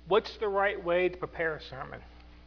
What's the right way to prepare a sermon?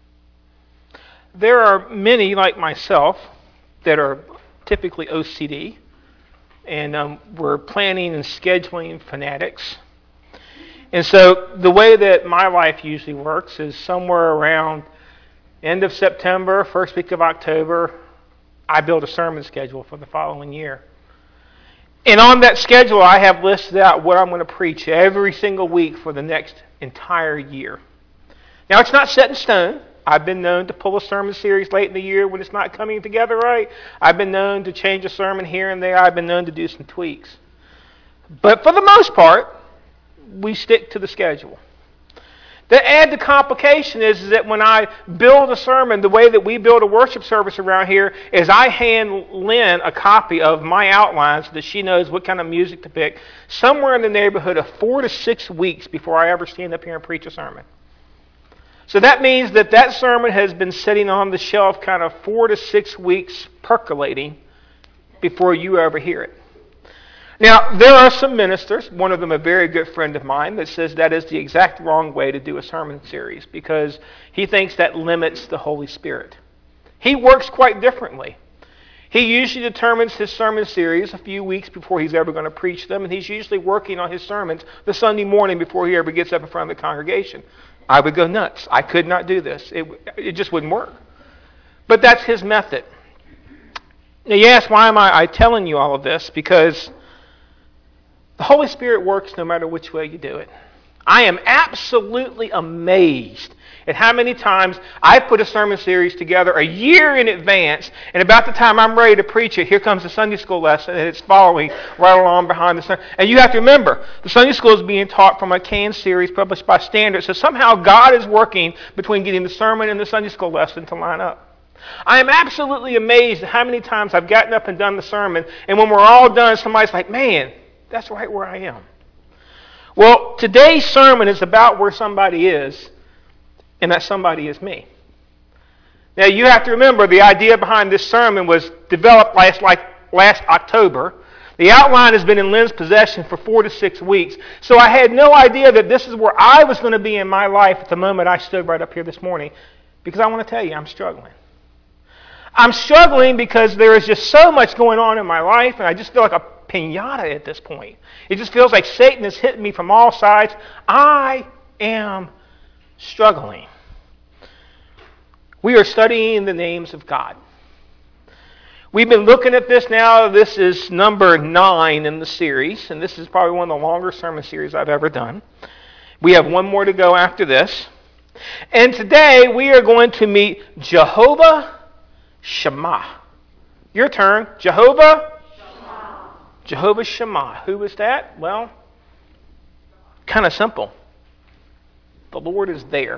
There are many, like myself, that are typically OCD, and we're planning and scheduling fanatics. And so the way that my life usually works is somewhere around end of September, first week of October, I build a sermon schedule for the following year. And on that schedule, I have listed out what I'm going to preach every single week for the next entire year. Now, it's not set in stone. I've been known to pull a sermon series late in the year when it's not coming together right. I've been known to change a sermon here and there. I've been known to do some tweaks. But for the most part, we stick to the schedule. The add to complication is that when I build a sermon, the way that we build a worship service around here is I hand Lynn a copy of my outline so that she knows what kind of music to pick somewhere in the neighborhood of 4 to 6 weeks before I ever stand up here and preach a sermon. So that means that sermon has been sitting on the shelf kind of 4 to 6 weeks percolating before you ever hear it. Now, there are some ministers, one of them a very good friend of mine, that says that is the exact wrong way to do a sermon series because he thinks that limits the Holy Spirit. He works quite differently. He usually determines his sermon series a few weeks before he's ever going to preach them, and he's usually working on his sermons the Sunday morning before he ever gets up in front of the congregation. I would go nuts. I could not do this. It just wouldn't work. But that's his method. Now, you ask, why am I telling you all of this? Because the Holy Spirit works no matter which way you do it. I am absolutely amazed at how many times I've put a sermon series together a year in advance, and about the time I'm ready to preach it, here comes the Sunday school lesson, and it's following right along behind the sermon. And you have to remember, the Sunday school is being taught from a canned series published by Standard, so somehow God is working between getting the sermon and the Sunday school lesson to line up. I am absolutely amazed at how many times I've gotten up and done the sermon, and when we're all done, somebody's like, man, that's right where I am. Well, today's sermon is about where somebody is, and that somebody is me. Now, you have to remember the idea behind this sermon was developed last October. The outline has been in Lynn's possession for 4 to 6 weeks, so I had no idea that this is where I was going to be in my life at the moment I stood right up here this morning, because I want to tell you, I'm struggling. I'm struggling because there is just so much going on in my life, and I just feel like a pinata at this point. It just feels like Satan is hitting me from all sides. I am struggling. We are studying the names of God. We've been looking at this now. This is number 9 in the series, and this is probably one of the longer sermon series I've ever done. We have one more to go after this. And today we are going to meet Jehovah Shammah. Your turn. Jehovah Shammah. Who is that? Well, kind of simple. The Lord is there.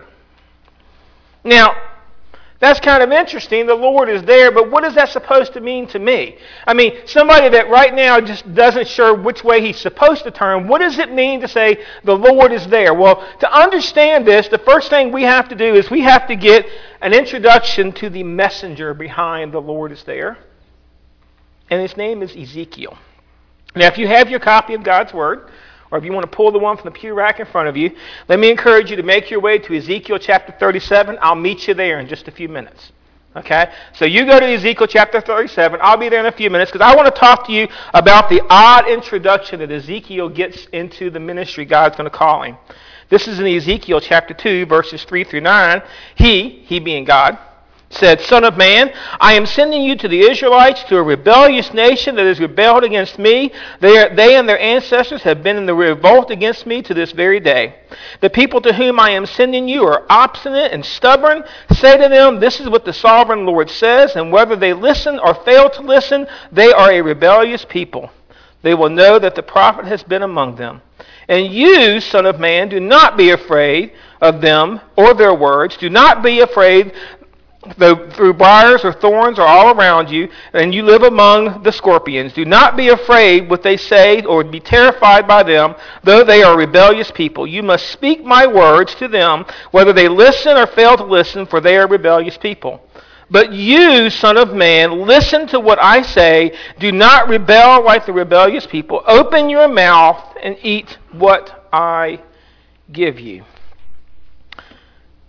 Now, that's kind of interesting. The Lord is there, but what is that supposed to mean to me? I mean, somebody that right now just doesn't sure which way he's supposed to turn, what does it mean to say the Lord is there? Well, to understand this, the first thing we have to do is we have to get an introduction to the messenger behind the Lord is there. And his name is Ezekiel. Now, if you have your copy of God's Word, or if you want to pull the one from the pew rack in front of you, let me encourage you to make your way to Ezekiel chapter 37. I'll meet you there in just a few minutes. Okay? So you go to Ezekiel chapter 37. I'll be there in a few minutes because I want to talk to you about the odd introduction that Ezekiel gets into the ministry God's going to call him. This is in Ezekiel chapter 2, verses 3 through 9. He being God, said, Son of man, I am sending you to the Israelites, to a rebellious nation that has rebelled against me. They and their ancestors have been in the revolt against me to this very day. The people to whom I am sending you are obstinate and stubborn. Say to them, this is what the sovereign Lord says, and whether they listen or fail to listen, they are a rebellious people. They will know that the prophet has been among them. And you, son of man, do not be afraid of them or their words. Do not be afraid though through briars or thorns are all around you, and you live among the scorpions. Do not be afraid what they say or be terrified by them, though they are rebellious people. You must speak my words to them, whether they listen or fail to listen, for they are rebellious people. But you, son of man, listen to what I say. Do not rebel like the rebellious people. Open your mouth and eat what I give you.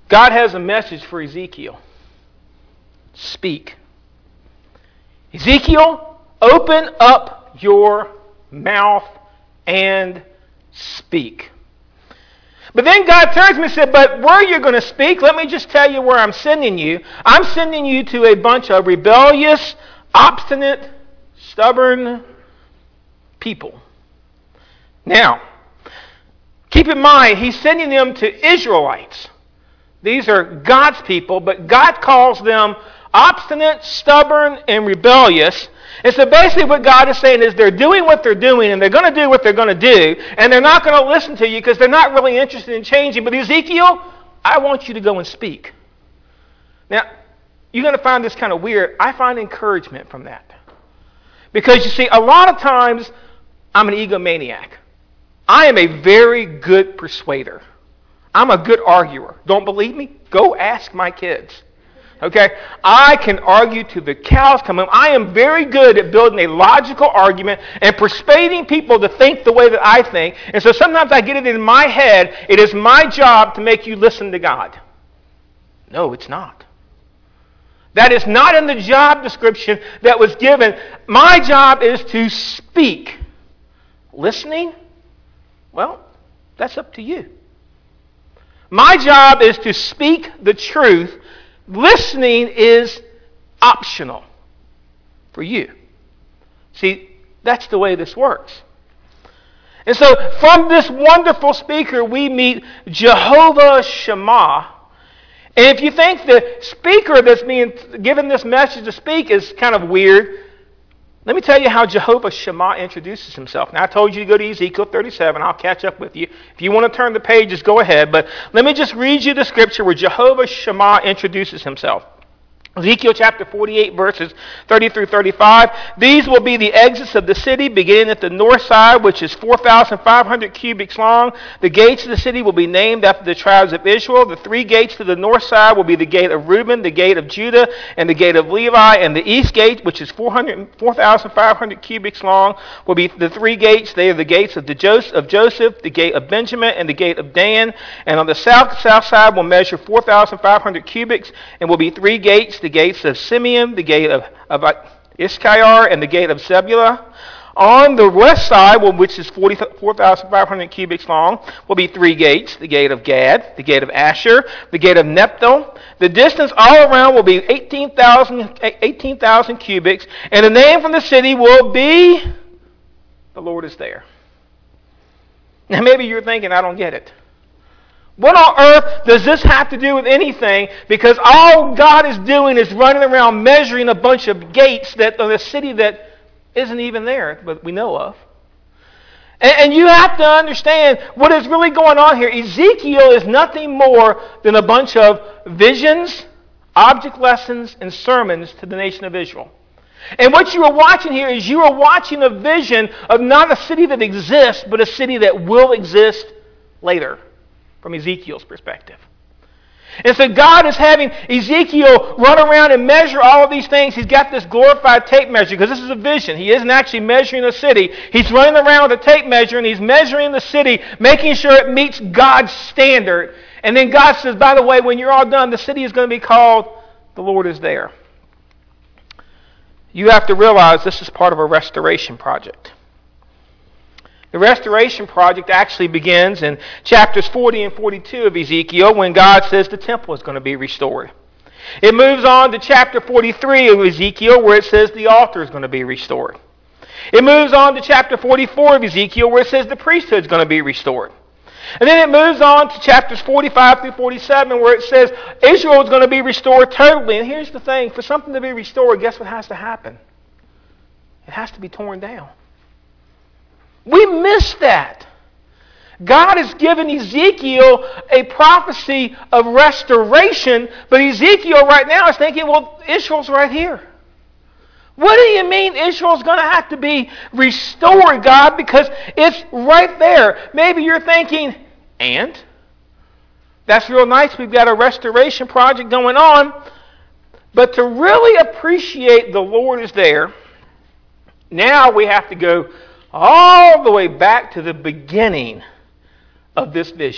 God has a message for Ezekiel. Speak. Ezekiel, open up your mouth and speak. But then God turns to me and said, but where you're going to speak, let me just tell you where I'm sending you. I'm sending you to a bunch of rebellious, obstinate, stubborn people. Now, keep in mind, he's sending them to Israelites. These are God's people, but God calls them obstinate, stubborn, and rebellious. And so basically what God is saying is they're doing what they're doing, and they're going to do what they're going to do, and they're not going to listen to you because they're not really interested in changing. But Ezekiel, I want you to go and speak. Now, you're going to find this kind of weird. I find encouragement from that. Because you see, a lot of times I'm an egomaniac. I am a very good persuader. I'm a good arguer. Don't believe me? Go ask my kids. Okay? I can argue till the cows come home. I am very good at building a logical argument and persuading people to think the way that I think. And so sometimes I get it in my head, it is my job to make you listen to God. No, it's not. That is not in the job description that was given. My job is to speak. Listening? Well, that's up to you. My job is to speak the truth. Listening is optional for you. See, that's the way this works. And so from this wonderful speaker, we meet Jehovah Shammah. And if you think the speaker that's being given this message to speak is kind of weird, let me tell you how Jehovah Shammah introduces himself. Now, I told you to go to Ezekiel 37. I'll catch up with you. If you want to turn the pages, go ahead. But let me just read you the scripture where Jehovah Shammah introduces himself. Ezekiel chapter 48, verses 30 through 35. These will be the exits of the city, beginning at the north side, which is 4,500 cubits long. The gates of the city will be named after the tribes of Israel. The three gates to the north side will be the gate of Reuben, the gate of Judah, and the gate of Levi. And the east gate, which is 4,500 cubits long, will be the three gates. They are the gates of Joseph, the gate of Benjamin, and the gate of Dan. And on the south side will measure 4,500 cubits, and will be three gates. The gates of Simeon, the gate of Issachar, and the gate of Zebulun. On the west side, which is 4,500 cubits long, will be three gates. The gate of Gad, the gate of Asher, the gate of Naphtali. The distance all around will be 18,000 cubits. And the name from the city will be, the Lord is there. Now maybe you're thinking, I don't get it. What on earth does this have to do with anything? Because all God is doing is running around measuring a bunch of gates that of a city that isn't even there, but we know of. And you have to understand what is really going on here. Ezekiel is nothing more than a bunch of visions, object lessons, and sermons to the nation of Israel. And what you are watching here is you are watching a vision of not a city that exists, but a city that will exist later. From Ezekiel's perspective. And so God is having Ezekiel run around and measure all of these things. He's got this glorified tape measure because this is a vision. He isn't actually measuring a city. He's running around with a tape measure and he's measuring the city, making sure it meets God's standard. And then God says, by the way, when you're all done, the city is going to be called The Lord is There. You have to realize this is part of a restoration project. The restoration project actually begins in chapters 40 and 42 of Ezekiel when God says the temple is going to be restored. It moves on to chapter 43 of Ezekiel where it says the altar is going to be restored. It moves on to chapter 44 of Ezekiel where it says the priesthood is going to be restored. And then it moves on to chapters 45 through 47 where it says Israel is going to be restored totally. And here's the thing, for something to be restored, guess what has to happen? It has to be torn down. We miss that. God has given Ezekiel a prophecy of restoration, but Ezekiel right now is thinking, well, Israel's right here. What do you mean Israel's going to have to be restored, God? Because it's right there. Maybe you're thinking, and? That's real nice. We've got a restoration project going on. But to really appreciate the Lord is there, now we have to go all the way back to the beginning of this vision.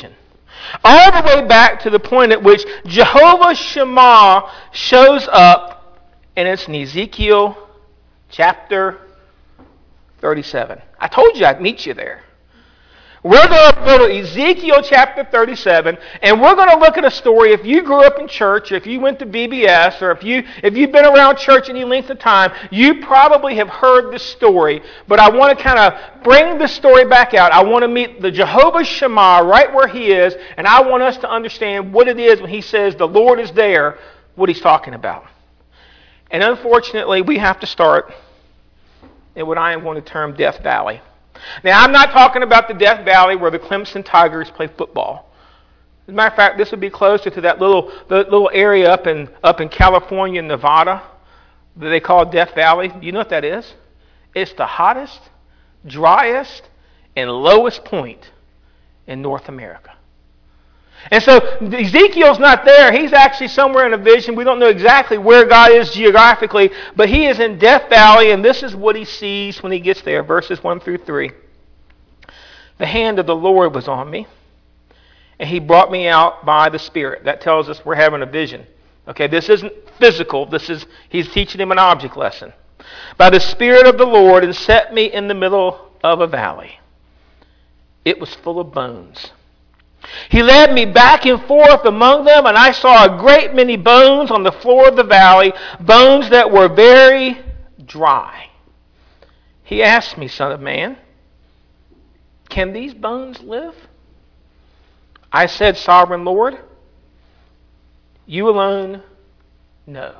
All the way back to the point at which Jehovah Shammah shows up, and it's in Ezekiel chapter 37. I told you I'd meet you there. We're going to go to Ezekiel chapter 37, and we're going to look at a story. If you grew up in church, if you went to VBS, or if you've been around church any length of time, you probably have heard this story. But I want to kind of bring this story back out. I want to meet the Jehovah Shammah right where he is, and I want us to understand what it is when he says the Lord is there, what he's talking about. And unfortunately, we have to start in what I am going to term Death Valley. Now, I'm not talking about the Death Valley where the Clemson Tigers play football. As a matter of fact, this would be closer to that little area up in California and Nevada that they call Death Valley. Do you know what that is? It's the hottest, driest, and lowest point in North America. And so Ezekiel's not there. He's actually somewhere in a vision. We don't know exactly where God is geographically, but he is in Death Valley, and this is what he sees when he gets there, verses 1 through 3. The hand of the Lord was on me, and he brought me out by the Spirit. That tells us we're having a vision. Okay, this isn't physical. He's teaching him an object lesson. By the Spirit of the Lord, and set me in the middle of a valley. It was full of bones. He led me back and forth among them, and I saw a great many bones on the floor of the valley, bones that were very dry. He asked me, Son of man, can these bones live? I said, Sovereign Lord, you alone know.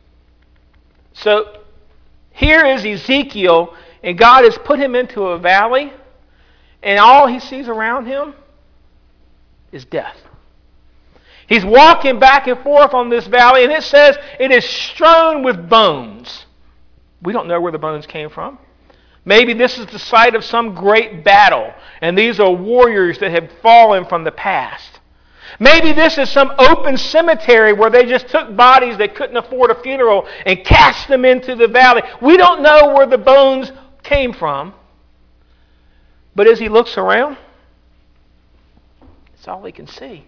So here is Ezekiel, and God has put him into a valley, and all he sees around him is death. He's walking back and forth on this valley, and it says it is strewn with bones. We don't know where the bones came from. Maybe this is the site of some great battle, and these are warriors that have fallen from the past. Maybe this is some open cemetery where they just took bodies they couldn't afford a funeral and cast them into the valley. We don't know where the bones came from. But as he looks around, that's all he can see.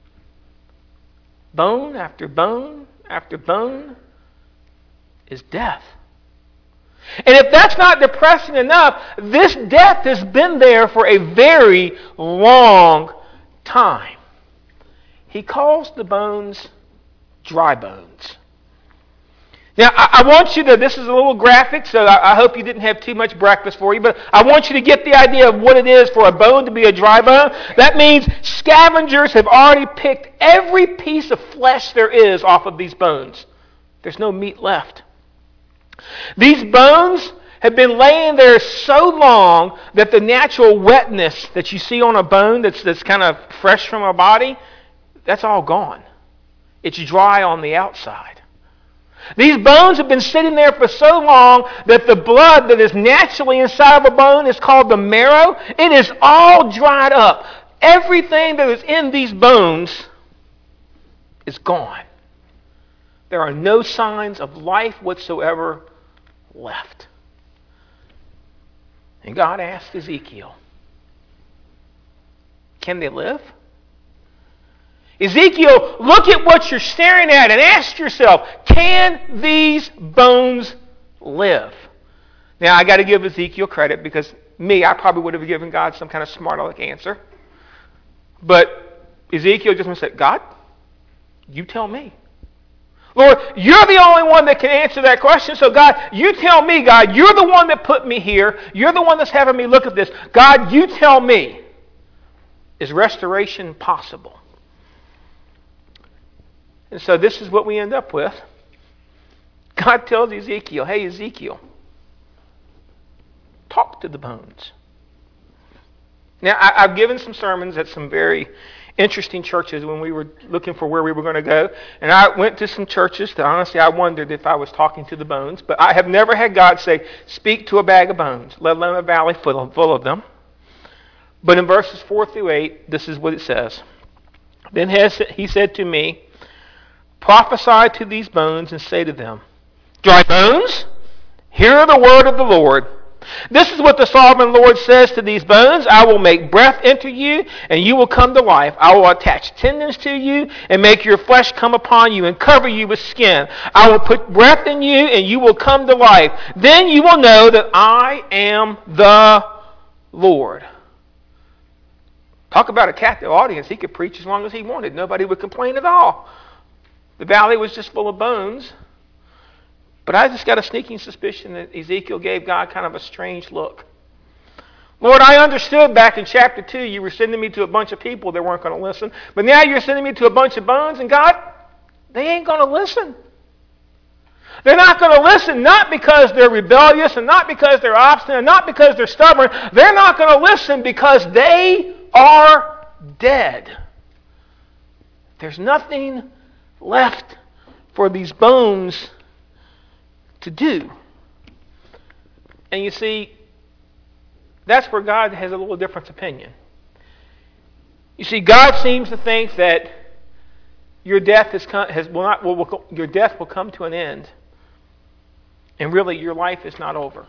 Bone after bone after bone is death. And if that's not depressing enough, this death has been there for a very long time. He calls the bones dry bones. Now, I want you to, this is a little graphic, so I hope you didn't have too much breakfast for you, but I want you to get the idea of what it is for a bone to be a dry bone. That means scavengers have already picked every piece of flesh there is off of these bones. There's no meat left. These bones have been laying there so long that the natural wetness that you see on a bone that's kind of fresh from a body, that's all gone. It's dry on the outside. These bones have been sitting there for so long that the blood that is naturally inside of a bone is called the marrow. It is all dried up. Everything that is in these bones is gone. There are no signs of life whatsoever left. And God asked Ezekiel, can they live? Ezekiel, look at what you're staring at and ask yourself, can these bones live? Now, I got to give Ezekiel credit because I probably would have given God some kind of smart aleck answer. But Ezekiel just said, God, you tell me. Lord, you're the only one that can answer that question. So God, you tell me, God, you're the one that put me here. You're the one that's having me look at this. God, you tell me, is restoration possible? And so this is what we end up with. God tells Ezekiel, hey, Ezekiel, talk to the bones. Now, I've given some sermons at some very interesting churches when we were looking for where we were going to go. And I went to some churches that honestly I wondered if I was talking to the bones. But I have never had God say, speak to a bag of bones, let alone a valley full of them. But in verses 4 through 8, this is what it says. Then he said to me, prophesy to these bones and say to them, dry bones, hear the word of the Lord. This is what the sovereign Lord says to these bones. I will make breath enter you, and you will come to life. I will attach tendons to you, and make your flesh come upon you, and cover you with skin. I will put breath in you, and you will come to life. Then you will know that I am the Lord. Talk about a captive audience. He could preach as long as he wanted. Nobody would complain at all. The valley was just full of bones. But I just got a sneaking suspicion that Ezekiel gave God kind of a strange look. Lord, I understood back in chapter 2 you were sending me to a bunch of people that weren't going to listen. But now you're sending me to a bunch of bones, and God, they ain't going to listen. They're not going to listen, not because they're rebellious, and not because they're obstinate, and not because they're stubborn. They're not going to listen because they are dead. There's nothing left for these bones to do. And you see, that's where God has a little different opinion. You see, God seems to think that your death your death will come to an end, and really your life is not over.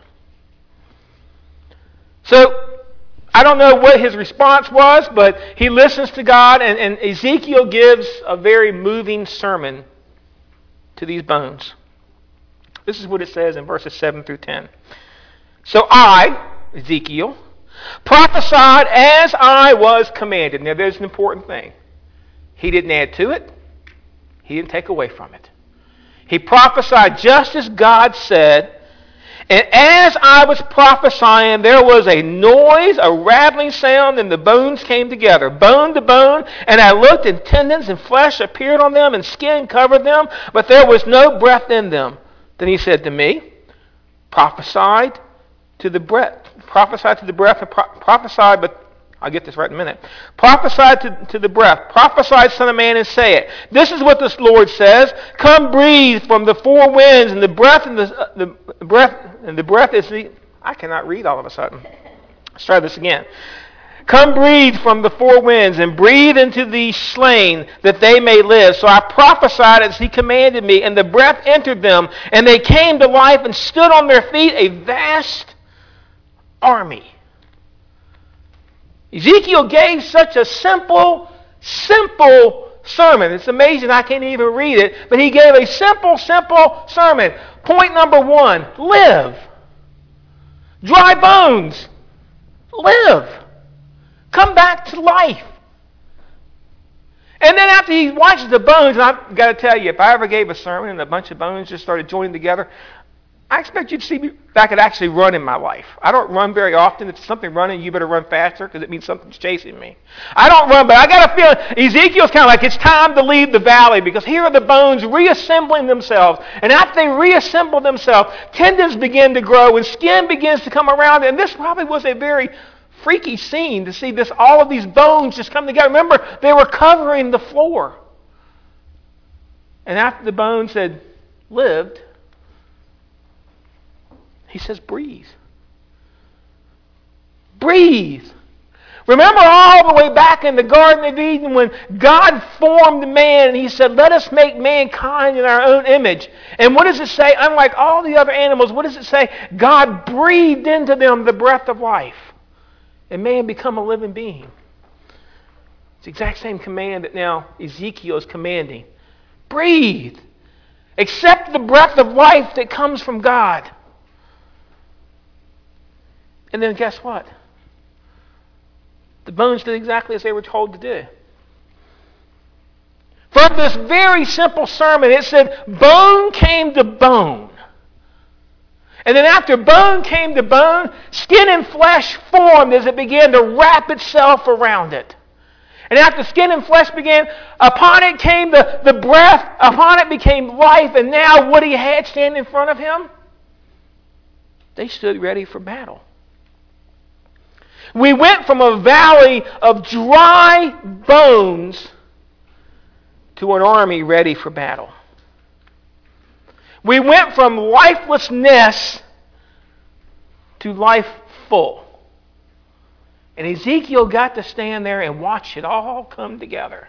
So I don't know what his response was, but he listens to God, and Ezekiel gives a very moving sermon to these bones. This is what it says in verses 7 through 10. So I, Ezekiel, prophesied as I was commanded. Now there's an important thing. He didn't add to it. He didn't take away from it. He prophesied just as God said. And as I was prophesying, there was a noise, a rattling sound, and the bones came together, bone to bone. And I looked, and tendons and flesh appeared on them, and skin covered them, but there was no breath in them. Then he said to me, prophesy to the breath, but I'll get this right in a minute. Prophesy to the breath. Prophesy, son of man, and say it. This is what the Lord says. Come breathe from the four winds, and the breath is the... I cannot read all of a sudden. Let's try this again. Come breathe from the four winds, and breathe into the slain, that they may live. So I prophesied as he commanded me, and the breath entered them, and they came to life and stood on their feet, a vast army. Ezekiel gave such a simple sermon. It's amazing I can't even read it, but he gave a simple sermon. Point number 1, live. Dry bones, live. Come back to life. And then after he watches the bones, and I've got to tell you, if I ever gave a sermon and a bunch of bones just started joining together, I expect you to see me if I could actually run in my life. I don't run very often. If something running, you better run faster because it means something's chasing me. I don't run, but I got a feeling Ezekiel's kind of like it's time to leave the valley because here are the bones reassembling themselves. And after they reassemble themselves, tendons begin to grow and skin begins to come around. And this probably was a very freaky scene to see this, all of these bones just come together. Remember, they were covering the floor. And after the bones had lived, he says, breathe. Breathe. Remember all the way back in the Garden of Eden when God formed man and he said, let us make mankind in our own image. And what does it say? Unlike all the other animals, what does it say? God breathed into them the breath of life. And man become a living being. It's the exact same command that now Ezekiel is commanding. Breathe. Accept the breath of life that comes from God. And then guess what? The bones did exactly as they were told to do. From this very simple sermon, it said, bone came to bone. And then after bone came to bone, skin and flesh formed as it began to wrap itself around it. And after skin and flesh began, upon it came the breath, upon it became life, and now what he had standing in front of him, they stood ready for battle. We went from a valley of dry bones to an army ready for battle. We went from lifelessness to life full. And Ezekiel got to stand there and watch it all come together.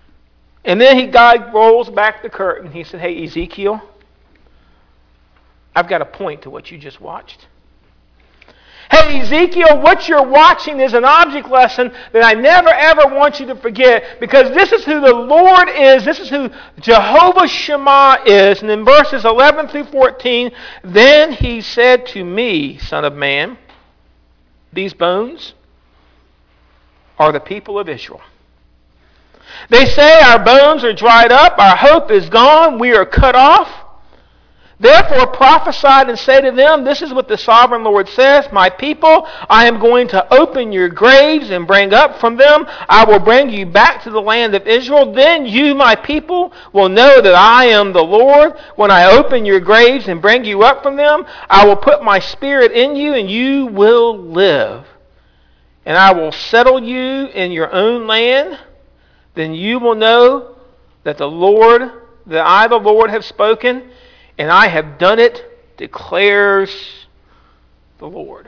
And then God rolls back the curtain. He said, hey, Ezekiel, I've got a point to what you just watched. Hey, Ezekiel, what you're watching is an object lesson that I never, ever want you to forget, because this is who the Lord is. This is who Jehovah Shammah is. And in verses 11 through 14, then he said to me, Son of man, these bones are the people of Israel. They say, our bones are dried up, our hope is gone, we are cut off. Therefore prophesy and say to them, this is what the sovereign Lord says, my people, I am going to open your graves and bring up from them. I will bring you back to the land of Israel. Then you, my people, will know that I am the Lord. When I open your graves and bring you up from them, I will put my spirit in you and you will live. And I will settle you in your own land. Then you will know that I, the Lord, have spoken, and I have done it, declares the Lord.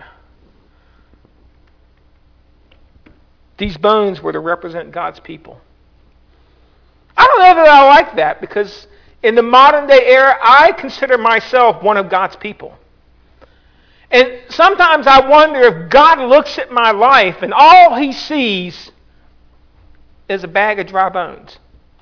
These bones were to represent God's people. I don't know that I like that, because in the modern day era, I consider myself one of God's people. And sometimes I wonder if God looks at my life and all he sees is a bag of dry bones.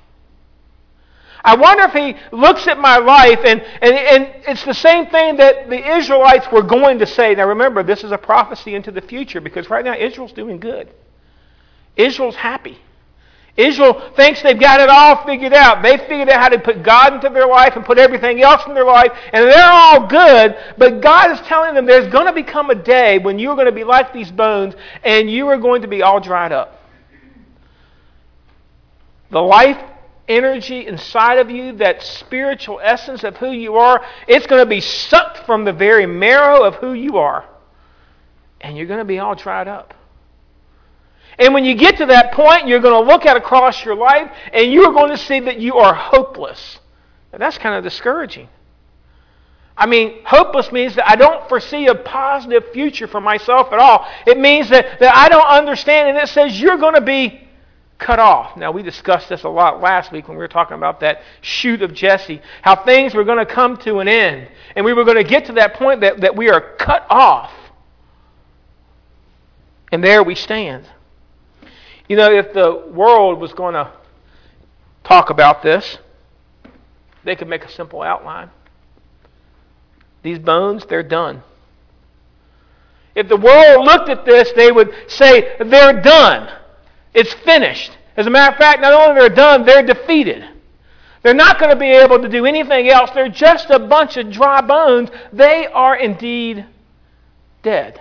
I wonder if he looks at my life, and it's the same thing that the Israelites were going to say. Now remember, this is a prophecy into the future, because right now Israel's doing good. Israel's happy. Israel thinks they've got it all figured out. They figured out how to put God into their life and put everything else in their life, and they're all good, but God is telling them there's going to become a day when you're going to be like these bones, and you are going to be all dried up. The life energy inside of you, that spiritual essence of who you are, it's going to be sucked from the very marrow of who you are. And you're going to be all dried up. And when you get to that point, you're going to look out across your life and you're going to see that you are hopeless. And that's kind of discouraging. I mean, hopeless means that I don't foresee a positive future for myself at all. It means that I don't understand, and it says you're going to be cut off. Now, we discussed this a lot last week when we were talking about that shoot of Jesse, how things were going to come to an end. And we were going to get to that point that we are cut off. And there we stand. You know, if the world was going to talk about this, they could make a simple outline. These bones, they're done. If the world looked at this, they would say, they're done. It's finished. As a matter of fact, not only they're done, they're defeated. They're not going to be able to do anything else. They're just a bunch of dry bones. They are indeed dead.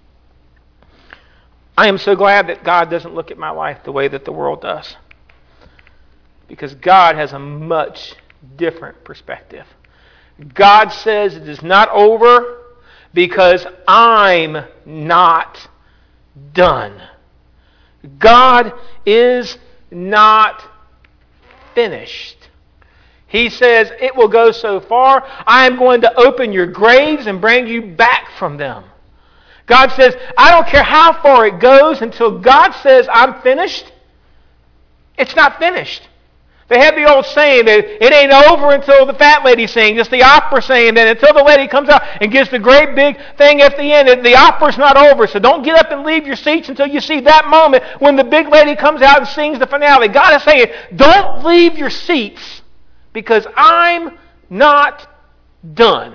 I am so glad that God doesn't look at my life the way that the world does. Because God has a much different perspective. God says it is not over because I'm not done. God is not finished. He says it will go so far, I am going to open your graves and bring you back from them. God says, I don't care how far it goes, until God says I'm finished, it's not finished. They have the old saying that it ain't over until the fat lady sings. It's the opera saying that until the lady comes out and gives the great big thing at the end, the opera's not over. So don't get up and leave your seats until you see that moment when the big lady comes out and sings the finale. God is saying, don't leave your seats because I'm not done.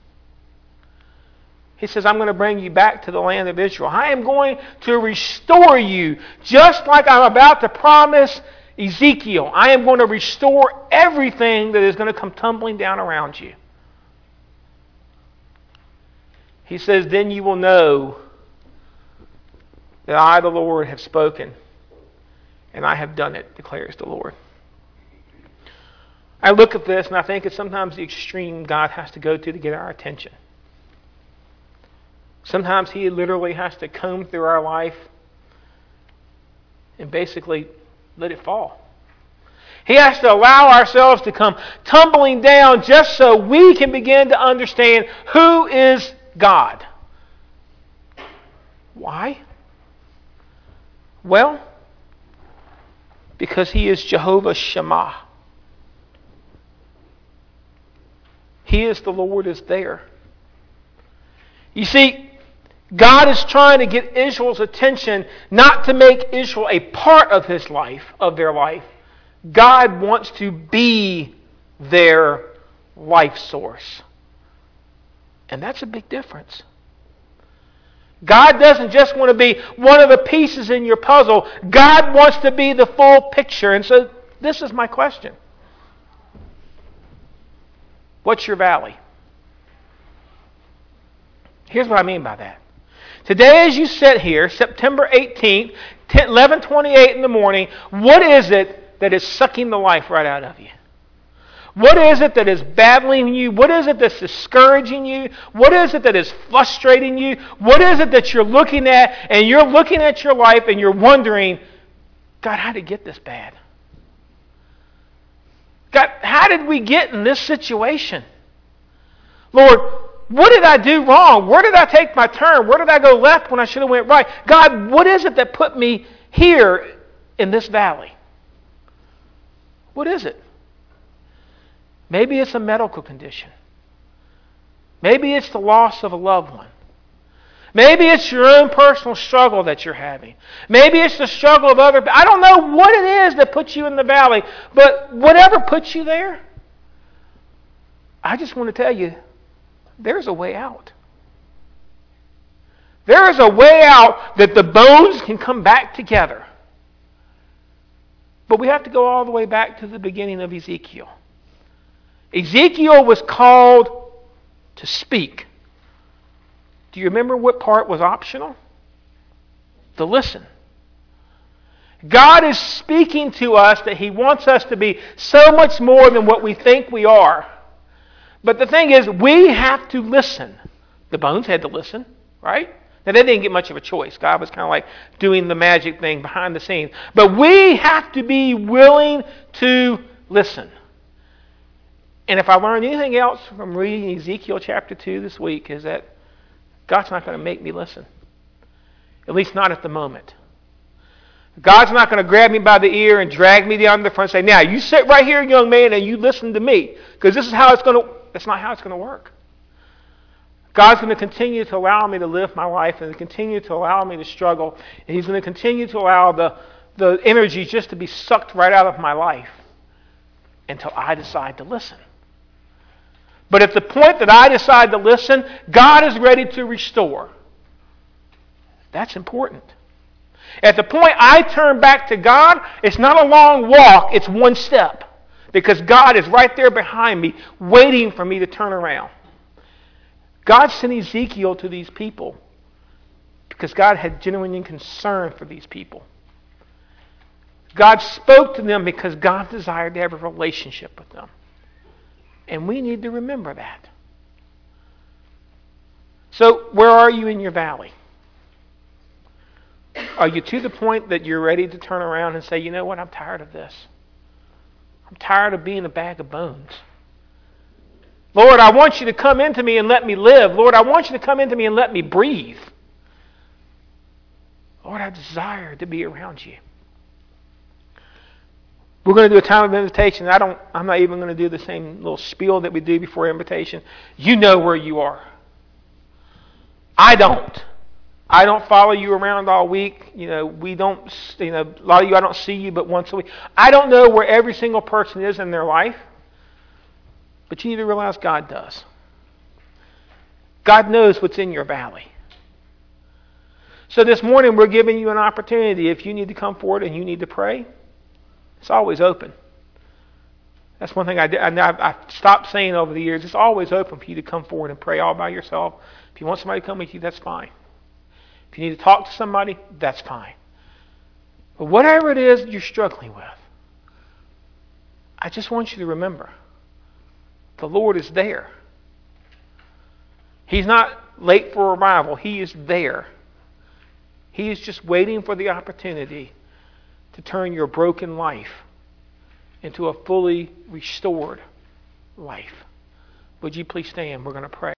He says, I'm going to bring you back to the land of Israel. I am going to restore you just like I'm about to promise Ezekiel. I am going to restore everything that is going to come tumbling down around you. He says, then you will know that I, the Lord, have spoken, and I have done it, declares the Lord. I look at this, and I think it's sometimes the extreme God has to go to get our attention. Sometimes He literally has to comb through our life and basically let it fall. He has to allow ourselves to come tumbling down just so we can begin to understand who is God. Why? Well, because He is Jehovah Shammah. He is the Lord is there. You see, God is trying to get Israel's attention, not to make Israel a part of his life, of their life. God wants to be their life source. And that's a big difference. God doesn't just want to be one of the pieces in your puzzle. God wants to be the full picture. And so this is my question. What's your valley? Here's what I mean by that. Today as you sit here, September 18th, 11:28 in the morning, what is it that is sucking the life right out of you? What is it that is battling you? What is it that's discouraging you? What is it that is frustrating you? What is it that you're looking at and you're looking at your life and you're wondering, God, how did it get this bad? God, how did we get in this situation? Lord, what did I do wrong? Where did I take my turn? Where did I go left when I should have went right? God, what is it that put me here in this valley? What is it? Maybe it's a medical condition. Maybe it's the loss of a loved one. Maybe it's your own personal struggle that you're having. Maybe it's the struggle of other people. I don't know what it is that puts you in the valley, but whatever puts you there, I just want to tell you, there's a way out. There is a way out that the bones can come back together. But we have to go all the way back to the beginning of Ezekiel. Ezekiel was called to speak. Do you remember what part was optional? To listen. God is speaking to us that He wants us to be so much more than what we think we are. But the thing is, we have to listen. The bones had to listen, right? Now, they didn't get much of a choice. God was kind of like doing the magic thing behind the scenes. But we have to be willing to listen. And if I learned anything else from reading Ezekiel chapter 2 this week, is that God's not going to make me listen. At least not at the moment. God's not going to grab me by the ear and drag me down to the front and say, now, you sit right here, young man, and you listen to me. Because this is how it's going to... That's not how it's going to work. God's going to continue to allow me to live my life and continue to allow me to struggle. And He's going to continue to allow the energy just to be sucked right out of my life until I decide to listen. But at the point that I decide to listen, God is ready to restore. That's important. At the point I turn back to God, it's not a long walk, it's one step. Because God is right there behind me, waiting for me to turn around. God sent Ezekiel to these people because God had genuine concern for these people. God spoke to them because God desired to have a relationship with them. And we need to remember that. So, where are you in your valley? Are you to the point that you're ready to turn around and say, you know what, I'm tired of this. I'm tired of being a bag of bones. Lord, I want you to come into me and let me live. Lord, I want you to come into me and let me breathe. Lord, I desire to be around you. We're going to do a time of invitation. I'm not even going to do the same little spiel that we do before invitation. You know where you are. I don't. I don't follow you around all week. We don't, a lot of you, I don't see you but once a week. I don't know where every single person is in their life. But you need to realize God does. God knows what's in your valley. So this morning we're giving you an opportunity. If you need to come forward and you need to pray, it's always open. That's one thing I've stopped saying over the years. It's always open for you to come forward and pray all by yourself. If you want somebody to come with you, that's fine. If you need to talk to somebody, that's fine. But whatever it is you're struggling with, I just want you to remember, the Lord is there. He's not late for arrival. He is there. He is just waiting for the opportunity to turn your broken life into a fully restored life. Would you please stand? We're going to pray.